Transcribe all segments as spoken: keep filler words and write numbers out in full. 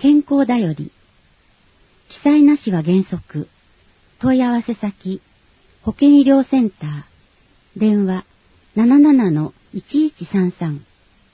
健康だより。記載なしは原則。問い合わせ先、保健医療センター、電話 ななななのいちいちさんさん。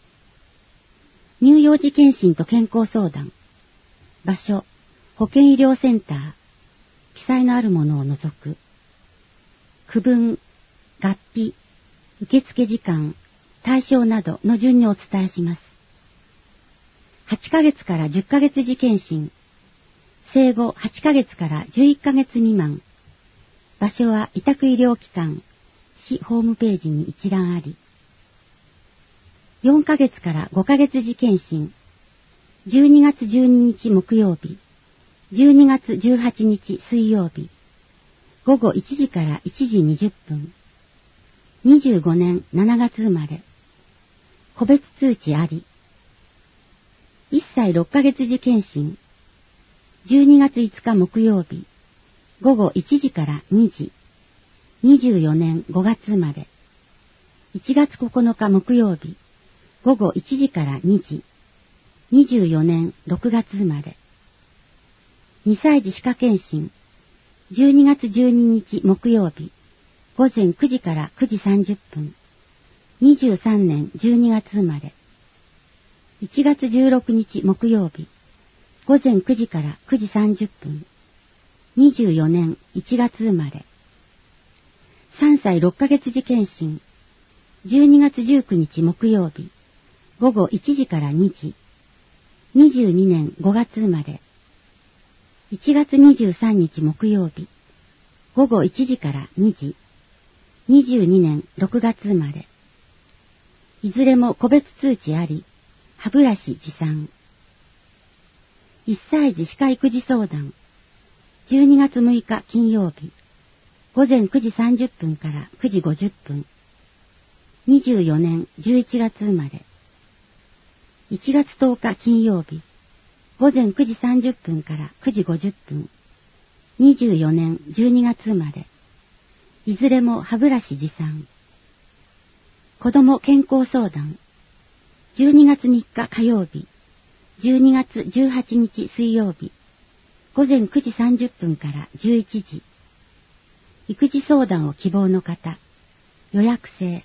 乳幼児検診と健康相談。場所、保健医療センター。記載のあるものを除く。区分、学費、受付時間、対象などの順にお伝えします。はちかげつからじゅっかげつ時検診。生後はちかげつからじゅういっかげつ未満。場所は委託医療機関、市ホームページに一覧あり。よんかげつからごかげつ時検診。じゅうにがつじゅうににち木曜日、じゅうにがつじゅうはちにち水曜日、ごごいちじからいちじにじゅっぷん。にじゅうごねんしちがつ生まれ。個別通知あり。いっさいろっかげつ時検診。じゅうにがついつか木曜日、ごごいちじからにじ。にじゅうよねんごがつ生まれ。いちがつここのか木曜日、ごごいちじからにじ。にじゅうよねんろくがつ生まれ。にさい児歯科検診。じゅうにがつじゅうににち木曜日、ごぜんくじからくじさんじゅっぷん。にじゅうさんねんじゅうにがつ生まれ。いちがつじゅうろくにち木曜日、ごぜんくじからくじさんじゅっぷん。にじゅうよねんいちがつ生まれ。さんさいろっかげつ時検診。じゅうにがつじゅうくにち木曜日、ごごいちじからにじ。にじゅうにねんごがつ生まれ。いちがつにじゅうさんにち木曜日、ごごいちじからにじ。にじゅうにねんろくがつ生まれ。いずれも個別通知あり、歯ブラシ持参。いっさい児歯科育児相談。じゅうにがつむいか金曜日、ごぜんくじさんじゅっぷんからくじごじゅっぷん。にじゅうよねんじゅういちがつ生まれ。いちがつとおか金曜日、ごぜんくじさんじゅっぷんからくじごじゅっぷん。にじゅうよねんじゅうにがつ生まれ。いずれも歯ブラシ持参。子ども健康相談。じゅうにがつみっか火曜日、じゅうにがつじゅうはちにち水曜日、ごぜんくじさんじゅっぷんからじゅういちじ。育児相談を希望の方、予約制。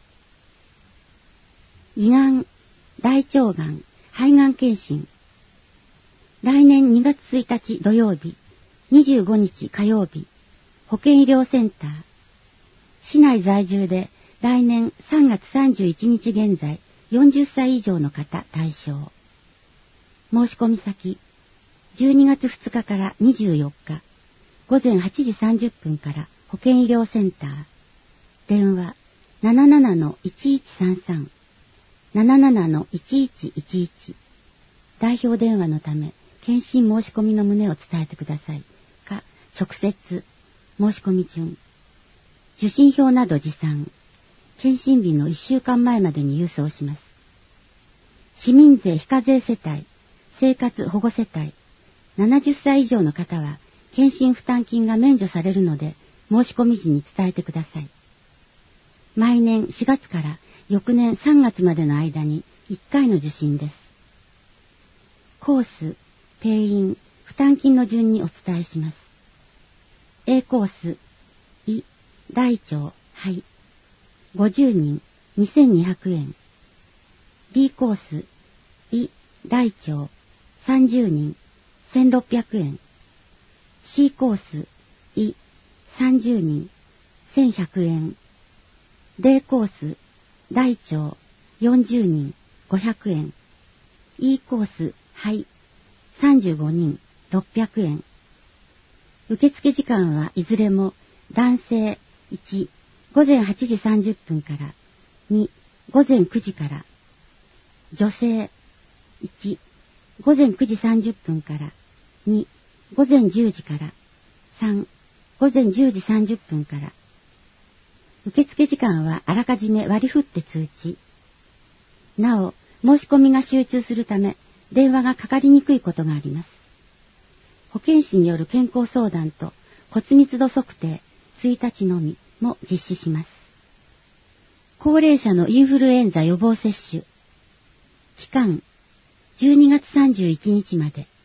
胃がん、大腸がん、肺がん検診。来年にがつついたち土曜日、にじゅうごにち火曜日、保健医療センター。市内在住で来年さんがつさんじゅういちにち現在よんじゅっさい以上の方対象。申し込み先、じゅうにがつふつかからにじゅうよっか、ごぜんはちじさんじゅっぷんから保健医療センター。電話 ななななのいちいちさんさん、ななななのいちいちいちいち。代表電話のため、検診申し込みの旨を伝えてください。か、直接、申し込み順。受診票など持参。検診日のいっしゅうかんまえまでに郵送します。市民税非課税世帯、生活保護世帯、ななじゅっさい以上の方は、検診負担金が免除されるので、申し込み時に伝えてください。毎年しがつから翌年さんがつまでの間にいっかいの受診です。コース、定員、負担金の順にお伝えします。A コース、胃、大腸、肺、ごじゅうにん、にせんにひゃくえん。B コース、胃、大腸、さんじゅうにん、せんろっぴゃくえん。C コース、胃、さんじゅうにん、せんひゃくえん。D コース、大腸、よんじゅうにん、ごひゃくえん。E コース、肺、さんじゅうごにん、ろっぴゃくえん。受付時間はいずれも男性いち、ごぜんはちじさんじゅっぷんからに、ごぜんくじから、女性いち、ごぜんくじさんじゅっぷんからに、ごぜんじゅうじからさん、ごぜんじゅうじさんじゅっぷんから。受付時間はあらかじめ割り振って通知。なお、申し込みが集中するため、電話がかかりにくいことがあります。保健師による健康相談と骨密度測定ついたちのみも実施します。高齢者のインフルエンザ予防接種。期間、じゅうにがつさんじゅういちにちまで。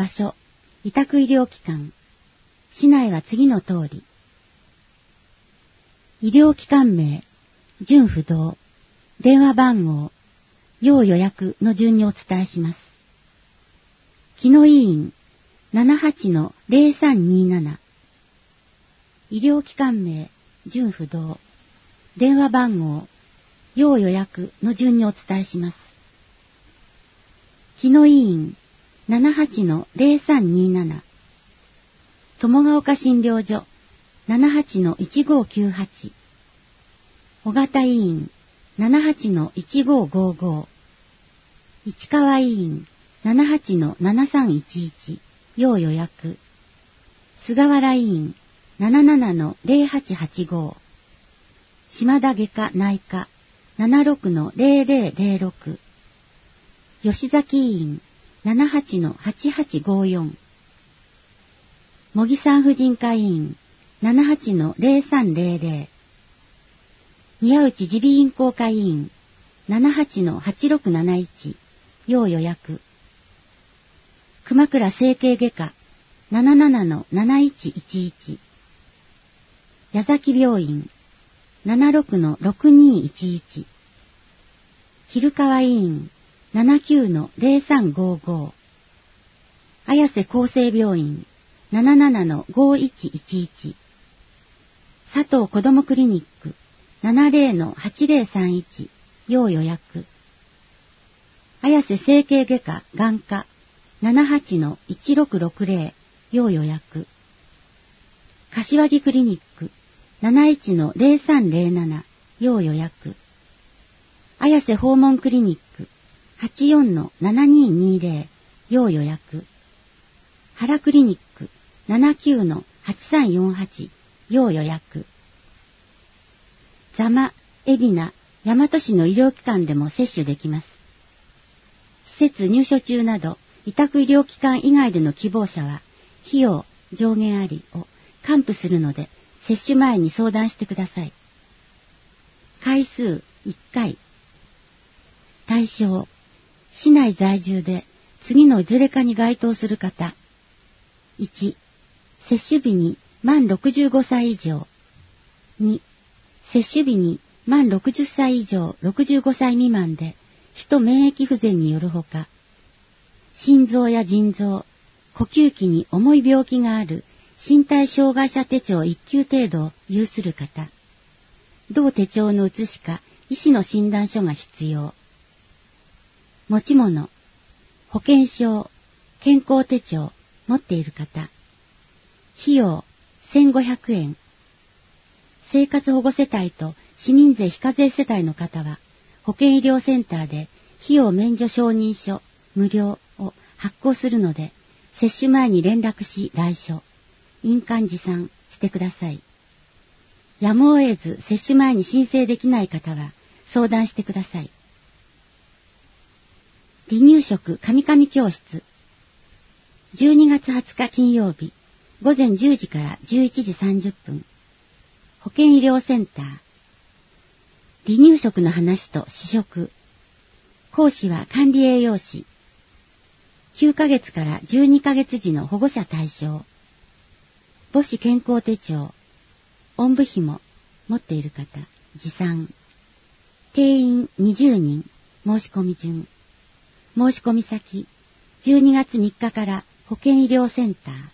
場所、委託医療機関。市内は次の通り。医療機関名、順不動、電話番号、要予約の順にお伝えします。木野医院 ななはちのゼロさんにーなな。医療機関名、順不動、電話番号、要予約の順にお伝えします。木野医院 ななはちのゼロさんにーなな。友ヶ丘診療所 ななはちのいちごーきゅうはち。尾形医院 ななはちのいちごーごーごー。市川医院 ななはちのななさんいちいち。要予約。菅原医院 ななななのゼロはちはちごー。島田外科内科 ななろくのゼロゼロゼロろく。吉崎医院 ななはちのはちはちごーよん。茂木産婦人科医院 ななはちのゼロさんゼロゼロ。宮内耳鼻咽喉科医院 ななはちのはちろくなないち。要予約。熊倉整形外科 ななななのなないちいちいち。矢崎病院 ななろくのろくにーいちいち。昼川医院 ななきゅうのゼロさんごーごー。綾瀬厚生病院 ななななのごいちいちいち。佐藤子どもクリニック ななゼロのはちゼロさんいち。要予約。綾瀬整形外科眼科 ななはちのいちろくろくゼロ。要予約。柏木クリニック なないちのゼロさんゼロなな。要予約。綾瀬訪問クリニック はちよんのななにーにーゼロ。要予約。原クリニック ななきゅうのはちさんよんはち。要予約。座間、海老名、大和市の医療機関でも接種できます。施設入所中など、委託医療機関以外での希望者は、費用、上限ありを還付するので、接種前に相談してください。回数いっかい。対象、市内在住で次のいずれかに該当する方。いち、接種日に満ろくじゅうごさい以上。に、接種日に満ろくじゅっさい以上ろくじゅうごさい未満で、ヒト免疫不全によるほか、心臓や腎臓、呼吸器に重い病気がある身体障害者手帳いっ級程度を有する方、同手帳の写しか医師の診断書が必要。持ち物、保険証、健康手帳、持っている方。費用、せんごひゃくえん。生活保護世帯と市民税非課税世帯の方は、保健医療センターで費用免除証認書、無料を発行するので、接種前に連絡し来所、印鑑持参してください。やむを得ず接種前に申請できない方は相談してください。離乳食カミカミ教室。じゅうにがつはつか金曜日、午前じゅうじからじゅういちじさんじゅっぷん。保健医療センター。離乳食の話と試食。講師は管理栄養士。きゅうかげつからじゅうにかげつ時の保護者対象。母子健康手帳。おんぶ紐。持っている方。持参。定員にじゅうにん。申し込み順。申し込み先。じゅうにがつみっかから保健医療センター。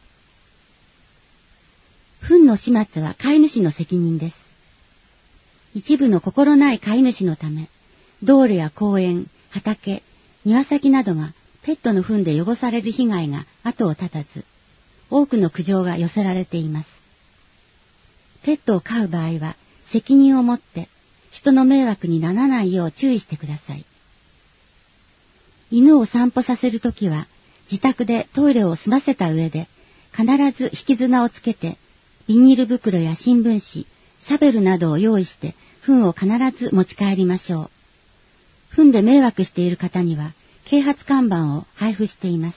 糞の始末は飼い主の責任です。一部の心ない飼い主のため、道路や公園、畑、庭先などがペットの糞で汚される被害が後を絶たず、多くの苦情が寄せられています。ペットを飼う場合は責任を持って人の迷惑にならないよう注意してください。犬を散歩させるときは自宅でトイレを済ませた上で必ず引き綱をつけてビニール袋や新聞紙、シャベルなどを用意して糞を必ず持ち帰りましょう。糞で迷惑している方には啓発看板を配布しています。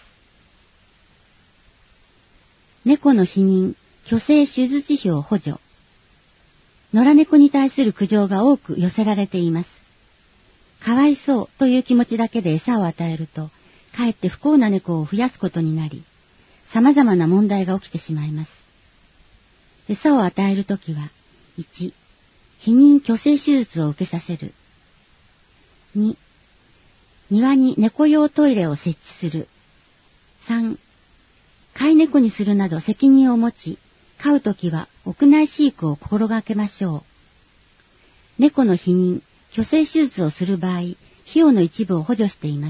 猫の避妊、去勢手術費を補助。野良猫に対する苦情が多く寄せられています。かわいそうという気持ちだけで餌を与えると、 かえって不幸な猫を増やすことになり、様々な問題が起きてしまいます。餌を与えるときは、いち、避妊去勢手術を受けさせる。に、庭に猫用トイレを設置する。さん、飼い猫にするなど責任を持ち、飼うときは屋内飼育を心がけましょう。猫の避妊、去勢手術をする場合、費用の一部を補助しています。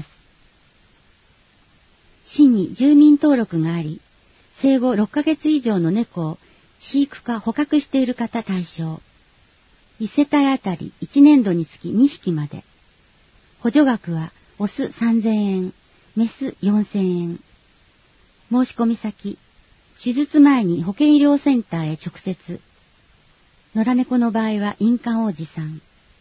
市に住民登録があり、生後ろっかげつ以上の猫を飼育か捕獲している方対象。いち世帯あたりいちねんどにつきにひきまで。補助額はオスさんぜんえん、メスよんせんえん。申し込み先、手術前に保健医療センターへ直接。野良猫の場合は印鑑を持参。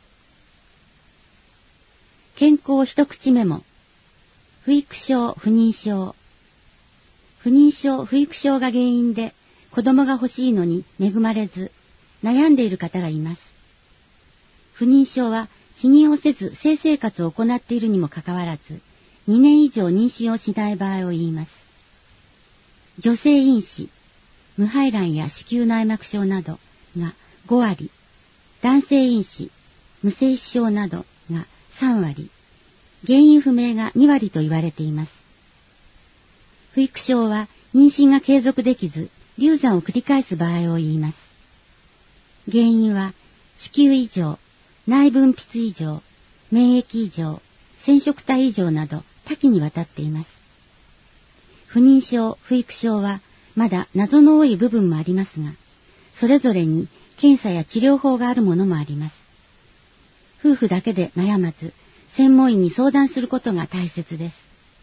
健康一口メモ。不育症、不妊症。不妊症、不育症が原因で子供が欲しいのに恵まれず悩んでいる方がいます。不妊症は避妊をせず性生活を行っているにもかかわらず、にねん以上妊娠をしない場合を言います。女性因子、無排卵や子宮内膜症などがごわり、男性因子、無精子症などがさんわり、原因不明がにわりと言われています。不育症は妊娠が継続できず、流産を繰り返す場合を言います。原因は子宮異常、内分泌異常、免疫異常、染色体異常など多岐にわたっています。不妊症、不育症はまだ謎の多い部分もありますが、それぞれに検査や治療法があるものもあります。夫婦だけで悩まず、専門医に相談することが大切です。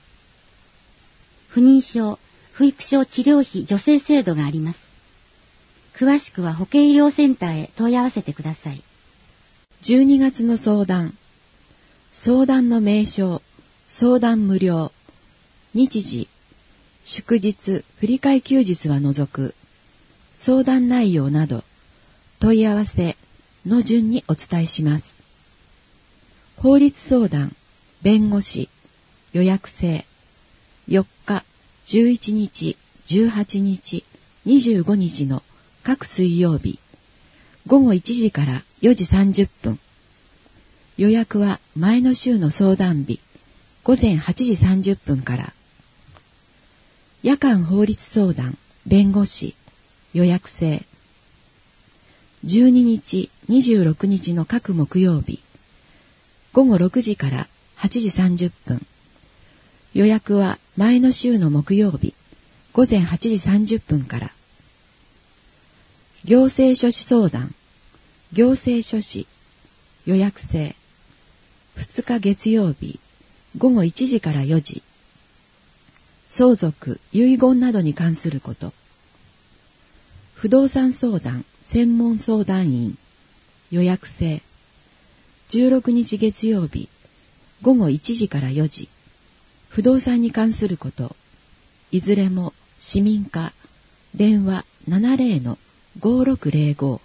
不妊症、不育症治療費助成制度があります。詳しくは保健医療センターへ問い合わせてください。 じゅうにがつの相談。相談の名称、相談無料。日時、祝日、振り替え休日は除く。相談内容など、問い合わせの順にお伝えします。法律相談、弁護士、予約制。よっか、じゅういちにち、じゅうはちにち、にじゅうごにちの各水曜日、ごごいちじからよじさんじゅっぷん。予約は前の週の相談日、ごぜんはちじさんじゅっぷんから。夜間法律相談、弁護士、予約制。じゅうににち、にじゅうろくにちの各木曜日、ごごろくじからはちじさんじゅっぷん。予約は前の週の木曜日、ごぜんはちじさんじゅっぷんから。行政書士相談、行政書士、予約制。ふつか月曜日、ごごいちじからよじ。相続、遺言などに関すること。不動産相談、専門相談員、予約制。じゅうろくにち月曜日、ごごいちじからよじ。不動産に関すること。いずれも市民課、電話 ななぜろのごろくぜろご。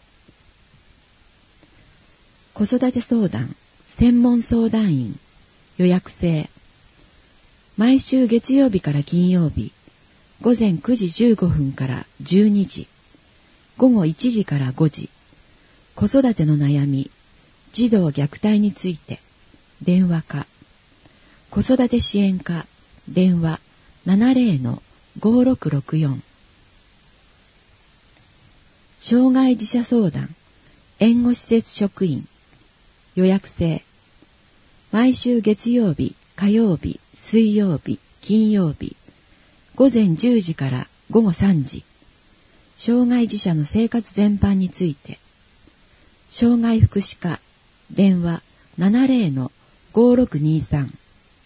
子育て相談、専門相談員、予約制。毎週月曜日から金曜日、ごぜんくじじゅうごふんからじゅうにじ、ごごいちじからごじ。子育ての悩み、児童虐待について、電話課。子育て支援課、電話 ななぜろのごろくろくよん。障害児者相談、援護施設職員、予約制。毎週月曜日、火曜日、水曜日、金曜日、ごぜんじゅうじからごごさんじ。障害児者の生活全般について。障害福祉課、電話 ななぜろのごろくにさん。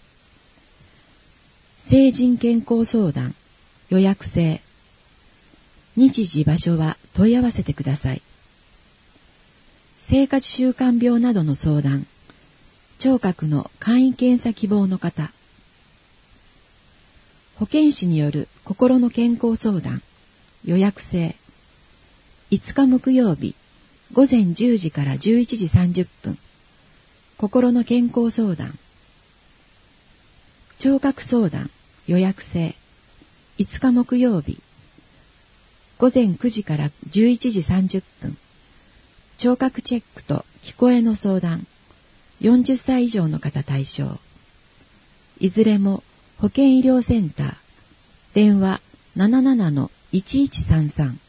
成人健康相談、予約制。日時場所は問い合わせてください。生活習慣病などの相談、聴覚の簡易検査希望の方。保健師による心の健康相談、予約制。いつか木曜日、ごぜんじゅうじからじゅういちじさんじゅっぷん。心の健康相談。 聴覚相談予約制。いつか木曜日。午前くじからじゅういちじさんじゅっぷん。聴覚チェックと聞こえの相談。よんじゅっさい以上の方対象。いずれも保健医療センター。電話 ななななのいちいちさんさん。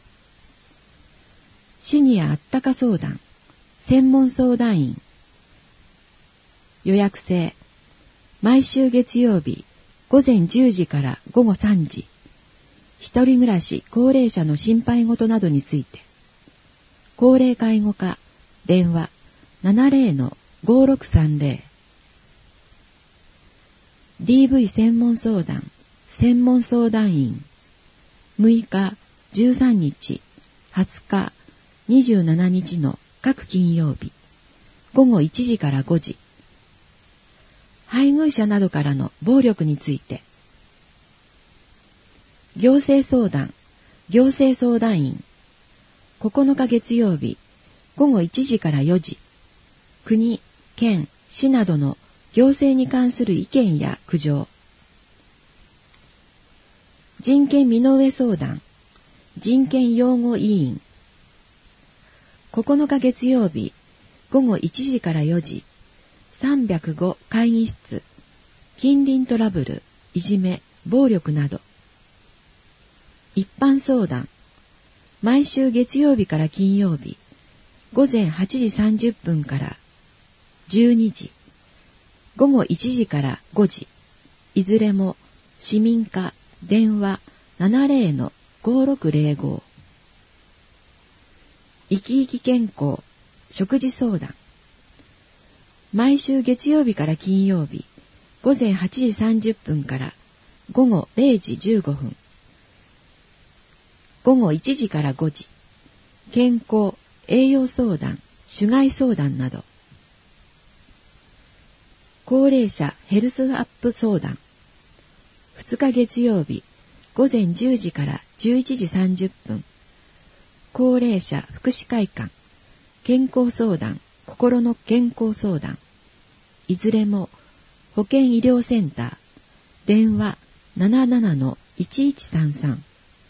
シニアあったか相談。専門相談員。予約制。毎週月曜日午前じゅうじから午後さんじ。一人暮らし高齢者の心配事などについて。高齢介護課。電話 ななぜろのごろくさんぜろ。ディーブイ 専門相談。専門相談員。むいか、じゅうさんにち、はつか、にじゅうしちにちの各金曜日。午後いちじからごじ。配偶者などからの暴力について。行政相談。行政相談員。ここのか月曜日。午後いちじからよじ。国、県、市などの行政に関する意見や苦情。人権身の上相談。人権擁護委員。ここのか月曜日。午後いちじからよじ。さんびゃくご会議室。近隣トラブル、いじめ、暴力など。一般相談。毎週月曜日から金曜日。午前はちじさんじゅっぷんからじゅうにじ。午後いちじからごじ。いずれも市民課電話 ななぜろのごろくぜろご。生き生き健康食事相談。毎週月曜日から金曜日午前はちじさんじゅっぷんから午後れいじじゅうごふん。午後いちじからごじ。健康栄養相談種害相談など。高齢者ヘルスアップ相談。ふつか月曜日午前じゅうじからじゅういちじさんじゅっぷん。高齢者福祉会館健康相談心の健康相談。いずれも保健医療センター電話 ななななのいちいちさんさん。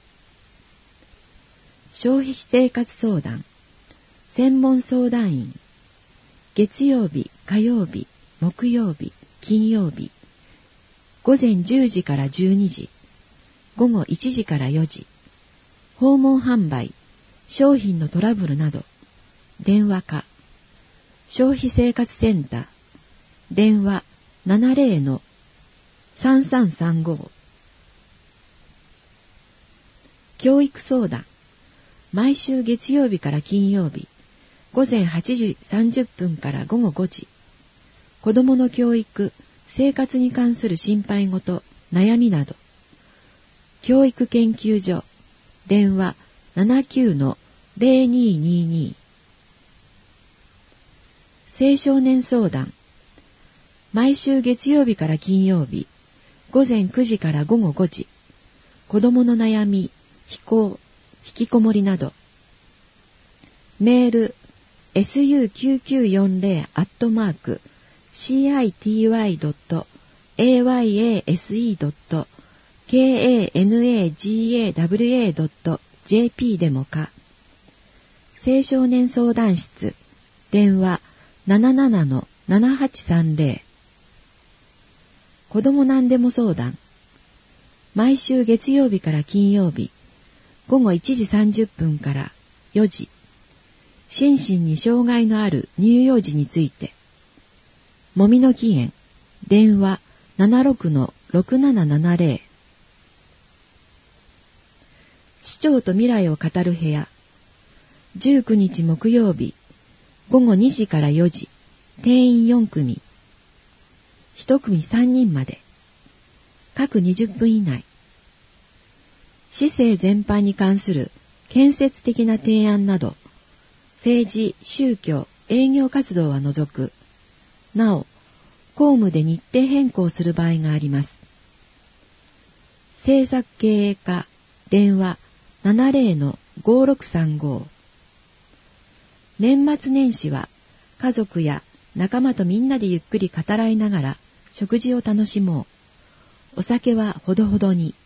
消費生活相談専門相談員。月曜日火曜日木曜日金曜日午前じゅうじからじゅうにじ。午後いちじからよじ。訪問販売商品のトラブルなど。電話課消費生活センター電話 ななぜろのさんさんさんご。教育相談。毎週月曜日から金曜日午前はちじさんじゅっぷんから午後ごじ。子どもの教育生活に関する心配事悩みなど。教育研究所電話 ななきゅうのぜろににに。青少年相談。毎週月曜日から金曜日午前くじから午後ごじ。子どもの悩み非行引きこもりなど。メール エスユーきゅうきゅうよんぜろ アットマーク シーアイティーワイ ドット エーワイエーエスイー ドット ケーエーエヌエージーエーダブリューエー ドット ジェーピー でもか。青少年相談室電話 ななななのななはちさんぜろ。子どもなんでも相談。毎週月曜日から金曜日午後いちじさんじゅっぷんからよじ。心身に障害のある乳幼児について。もみの木園電話 ななろくのろくななななぜろ。市長と未来を語る部屋。じゅうくにち木曜日午後にじからよじ。定員よんくみ。いちくみさんにんまで。各にじゅっぷん以内。市政全般に関する建設的な提案など、政治、宗教、営業活動は除く。なお、公務で日程変更する場合があります。政策経営課、電話 ななぜろのごろくさんご。年末年始は家族や仲間とみんなでゆっくり語らいながら食事を楽しもう。 お酒はほどほどに。